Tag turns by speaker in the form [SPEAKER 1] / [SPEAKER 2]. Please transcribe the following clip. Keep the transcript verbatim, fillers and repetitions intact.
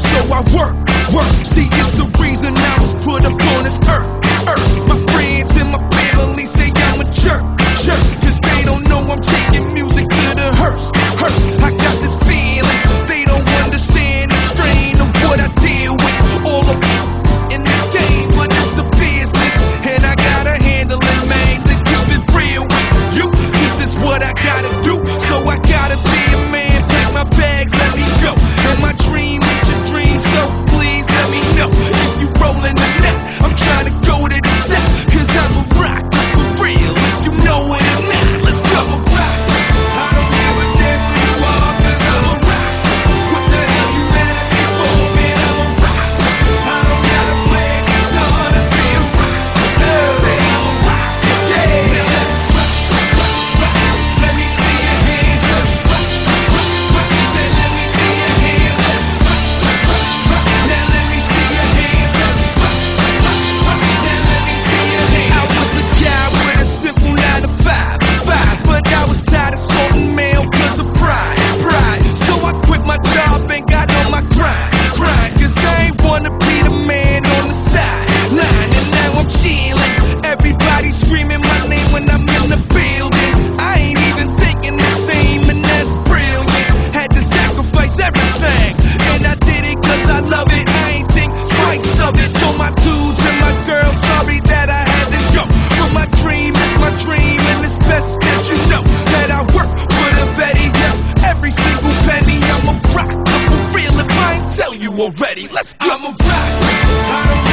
[SPEAKER 1] so I work, work. See, it's the reason I was put up on this earth, earth. My friends and my family say I'm a jerk, jerk, cause they don't know I'm taking music to the hearse, hearse. I got this feeling, they don't understand the strain of what I deal with. All of in the game, but it's the business, and I gotta handle it, man, to keep it real with you. This is what I gotta do, so I gotta be a man. Pack my bags, let me go, and my dream is your dream, so please let me know if you rollin' the net. I'm trying to go to the top, cause I'm a rock for real. If you know it or not, let's go. I'm a rock. I don't give a damn who you are, cause I'm a rock. What the hell you mad at me for, man? I'm a rock. I don't gotta play a guitar to be a rock. Say I'm a rock, yeah. Now let's rock, rock, rock. Let me see your hands, let's rock, rock, rock. Say let me see your hands, let's rock, rock, rock. Now let me see your hands, let's rock, rock, rock. Now let me see your hands. I was a guy with a simple nine to five, five, but I was tired of sorting mail cause of pride, pride. So I quit my job and got on my grind, grind. Cause I ain't wanna be the man on the sideline, and now I'm chillin'. Everybody screaming my name when I'm in the building. I ain't even thinking the same, and that's brilliant. Had to sacrifice everything, and I did it cause I love it. I ain't think twice of it. So my dudes and my girls, sorry that I had to go, but my dream is my dream, and it's best that you know that I work for the Vetty. Yes, every single penny. I'm a rock for real. If I ain't tell you already, let's go. I'm a rock. I don't